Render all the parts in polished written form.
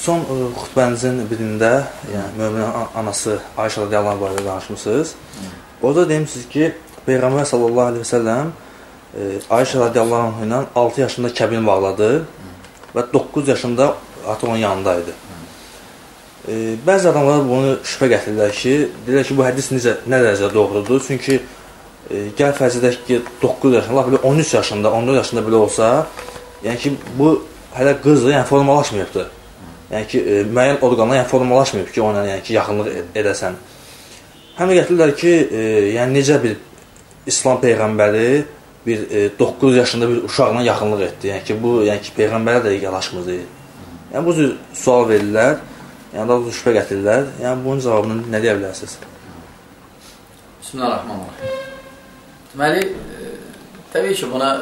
son xütbənizin birində, yəni möminin anası Ayşə radiyallahu anh barədə danışmışsınız. Orada demişsiniz ki, Peyğəmbər sallallahu aleyhi ve selləm Ayşə radiyallahu anh ilə 6 yaşında kəbin bağladı və 9 yaşında artıq onun yanındaydı. Bəzi adamlar bunu şübhə gətirirlər ki, deyirlər ki, bu hədis nə dərəcədə doğrudur? Çünki gəl fərz edək ki, 9 yaşında, belə 13 yaşında, 14 yaşında belə olsa, yəni ki, bu hələ qızdır, yəni formalaşmayıbdır. Yəni ki, müəyyən orqanlar yəni formalaşmayıb ki, ona yəni ki, yaxınlıq edəsən. Həm də gətirirlər ki, yəni necə bir İslam Peyğəmbəri bir 9 yaşında bir uşaqla yaxınlıq etdi. Yəni ki, bu yəni ki, Peyğəmbərə də yanaşmır. Yəni bu cür sual verirlər, yəni daha doğrusu şübhə gətirirlər. Yəni bunun cavabını nə deyə bilərsiniz? Bismillahirrahmanirrahim. Deməli, təbii ki, buna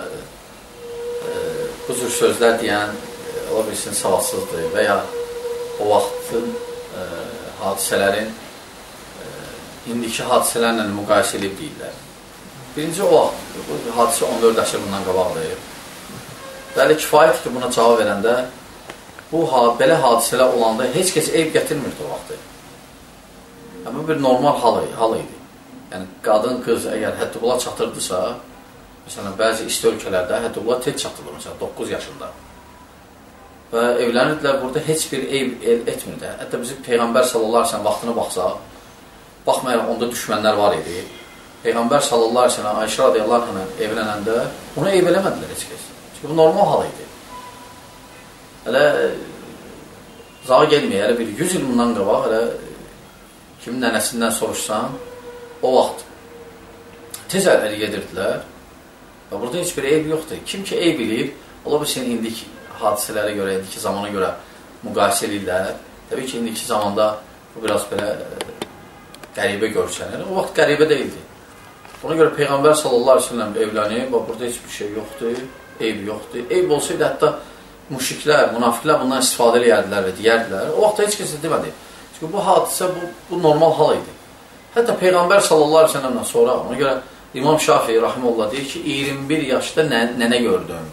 bu cür sözlər deyən ola bilsin savadsızdır və ya o vaxtın hadisələrin indiki hadisələrlə müqayisə edib deyirlər. Birinci o vaxt, bu hadisə 14 əsr bundan qabaqdır. Bəli, kifayət ki, buna cavab verəndə belə hadisələr olanda heç kəs eyb gətirmirdi o vaxtı. Bu bir normal hal idi. Yəni, qadın, qız əgər həddubula çatırdısa, məsələn, bəzi isti ölkələrdə həddubula tez çatılır, məsələn, 9 yaşında. Və evlənirdilər, burada heç bir eyb etmirdi. Hətta bizim Peyğəmbər sallallahu aleyhi ve sellem vaxtına baxsaq, baxmayaraq onda düşmənlər var idi. Peyğəmbər sallallahu aleyhi ve sellem Ayşə radiyallahu anh evlənəndə onu eyb eləmədilər heç kəs. Çünki bu normal hal idi. Hələ zağa gelməyə, hələ bir 100 il bundan qabaq, hələ kimin nənəsindən soruşsan, o vaxt tez əli gedirdilər və burada heç bir eyb yoxdur. Kim ki eyb eləyib, ola bilsin indiki hadisələrə görə, indiki zamana görə müqayisə edirlər. Təbii ki, indiki zamanda bu biraz belə qəribə görüşənir. O vaxt qəribə deyildi. Buna görə Peyğəmbər sallallahu aleyhi ve sellem evlənib, burada heç bir şey yoxdur, eyb yoxdur. Eyb olsaydı, hətta müşriklər, münafiqlər bundan istifadə edərdilər və deyərdilər. O vaxtda heç kəs demədi. Çünki bu hadisə, bu normal hal idi. Hətta Peyğəmbər sallallahu aleyhi ve sellemdən sonra, ona görə İmam Şafii rahimehullah deyir ki, 21 yaşda nənə gördüm.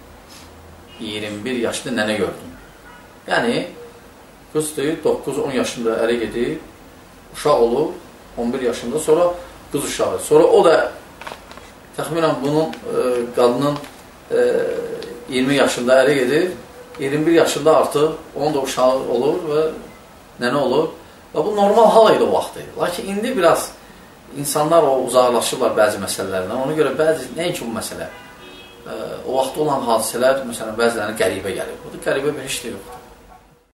21 yaşda nənə gördüm. Yəni, qızdır, 9-10 yaşında ələ gedir, uşaq olur, 11 yaşında, sonra qız uşağı. Sonra o da, təxminən bunun, qadının 20 yaşında ələ gedir, 21 yaşında artıq onun da uşağı olur və nənə olur. Və bu normal hal idi o vaxtı. Lakin indi biraz insanlar uzaqlaşırlar bəzi məsələlərdən. Ona görə nəinki bu məsələ, o vaxtda olan hadisələr, məsələn, bəzilərinə qəribə gəlir. Bu da qəribə bir heç də yoxdur.